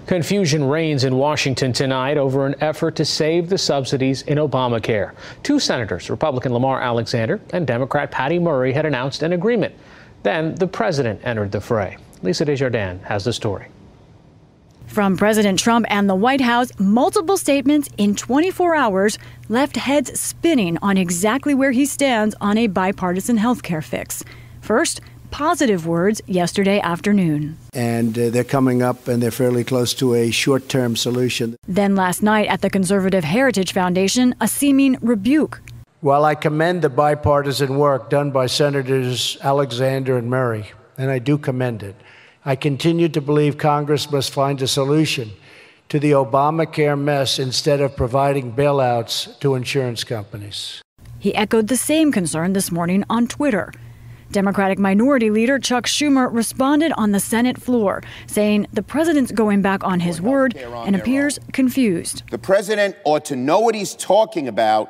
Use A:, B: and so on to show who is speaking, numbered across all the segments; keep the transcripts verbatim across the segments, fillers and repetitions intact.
A: Confusion reigns in Washington tonight over an effort to save the subsidies in Obamacare. Two senators, Republican Lamar Alexander and Democrat Patty Murray, had announced an agreement. Then the president entered the fray. Lisa Desjardins has the story.
B: From President Trump and the White House, multiple statements in twenty-four hours left heads spinning on exactly where he stands on a bipartisan health care fix. First, positive words yesterday afternoon.
C: And uh, they're coming up and they're fairly close to a short-term solution.
B: Then last night at the Conservative Heritage Foundation, a seeming rebuke.
C: While I commend the bipartisan work done by Senators Alexander and Murray, and I do commend it, I continue to believe Congress must find a solution to the Obamacare mess instead of providing bailouts to insurance companies.
B: He echoed the same concern this morning on Twitter. Democratic Minority Leader Chuck Schumer responded on the Senate floor, saying the president's going back on his word and appears confused.
D: The president ought to know what he's talking about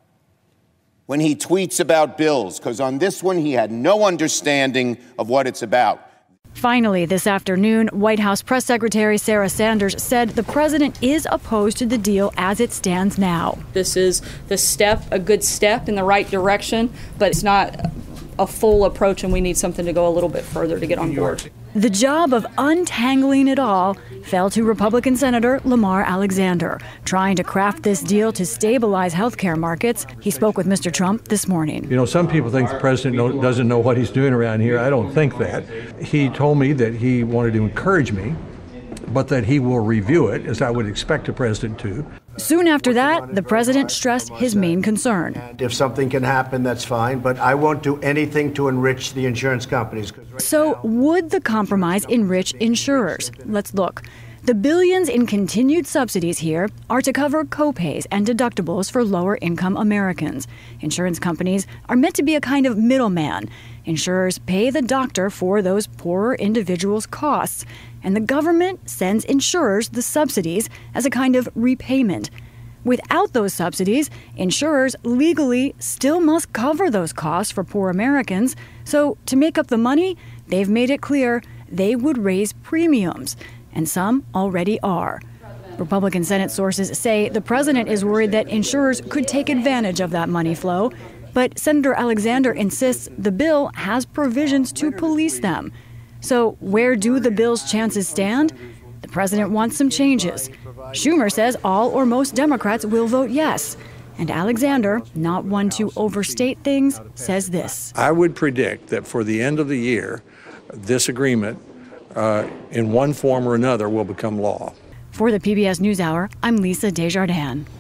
D: when he tweets about bills, because on this one he had no understanding of what it's about.
B: Finally, this afternoon, White House Press Secretary Sarah Sanders said the president is opposed to the deal as it stands now.
E: This is the step, a good step in the right direction, but it's not a full approach, and we need something to go a little bit further to get on board.
B: The job of untangling it all fell to Republican Senator Lamar Alexander, trying to craft this deal to stabilize healthcare markets. He spoke with Mister Trump this morning.
F: You know, some people think the president know, doesn't know what he's doing around here. I don't think that. He told me that he wanted to encourage me, but that he will review it, as I would expect a president to.
B: Soon after that, the president stressed his main concern.
C: And if something can happen, that's fine, but I won't do anything to enrich the insurance companies. Right
B: so
C: now,
B: would the compromise enrich insurers? Let's look. The billions in continued subsidies here are to cover copays and deductibles for lower-income Americans. Insurance companies are meant to be a kind of middleman. Insurers pay the doctor for those poorer individuals' costs, and the government sends insurers the subsidies as a kind of repayment. Without those subsidies, insurers legally still must cover those costs for poor Americans. So to make up the money, they've made it clear they would raise premiums, and some already are. Republican Senate sources say the president is worried that insurers could take advantage of that money flow, but Senator Alexander insists the bill has provisions to police them. So where do the bill's chances stand? The president wants some changes. Schumer says all or most Democrats will vote yes. And Alexander, not one to overstate things, says this.
F: I would predict that for the end of the year, this agreement, uh, in one form or another, will become law.
B: For the P B S NewsHour, I'm Lisa Desjardins.